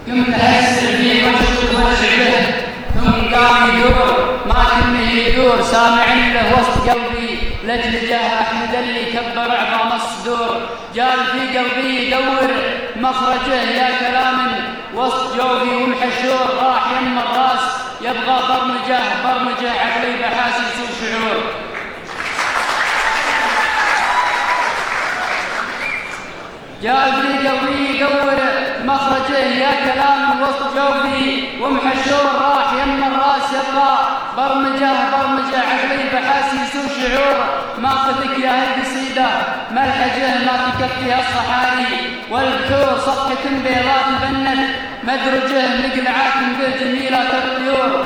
قمت أحسر فيه واشغل به، ثم قام يدور ما كنه يدور، سامع له وسط قلبي لجل جاه أحمد اللي كبر عظام الصدور. جال في قلبي يدور مخرجه يا كلام وسط جوفي والحشور، راح يم الراس يبغى برمجه عقلي بحاسس وشعور. جال في قلبي يدور مخرجه يا كلام وسط جوفي ومحشور، راح يم الراس يبغى برمجه عقلي بحاسس وشعور. ماخذك يا هالقصيدة ملحجه ما تكفيها الصحاري والبحور، صفحة بيضاء تبنت مدرجه مقلعات بالجميلة الطيور.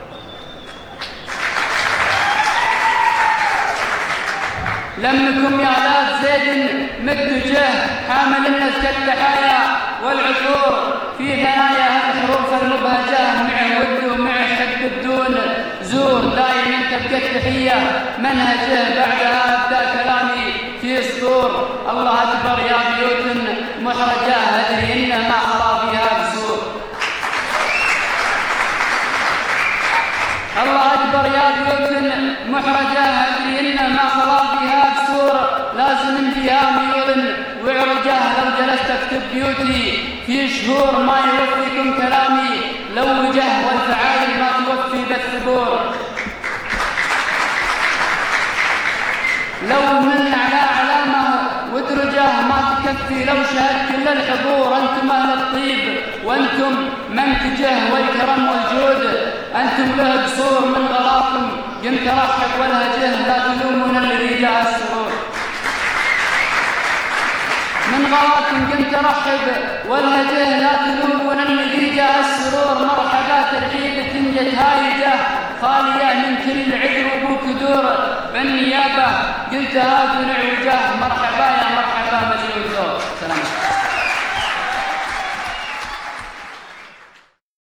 لمكم يا اولاد زيد مدجه حامل الناس كالتحايا والعطور، في ثنايا الحروف المبهجه مع ود ومع حب بدون زور. دايما تبقى التحيه منهجه بعدها ابدا كلامي في سطور. الله اكبر يا بيوت محرجه ادري ان ما خلا فيها بسور. الله اكبر يا بيوت محرجه ادري ان ما خلا فيها بسور. لازم فيها ميول وعرجه لو جلست اكتب بيوتي في شهور. ما يوفيكم كلامي لو وجه والفعايل ما توفي بالثبور. لو من على علامه ودرجه ما تكفي لو شهد كل الحضور. انتم اهل الطيب وانتم منتجه والكرم والجود، انتم له قصور من غلاكم قمت ارحب والهجه لا تلومون الذي جاء السرور. من غلاكم قمت ارحب والهجه لا تلومون الذي جاء السرور. مرحبا ترحيبة جت هايجه خاليه من كل عذر وبوك دور. بالنيابه قلتها دون عوجه مرحبا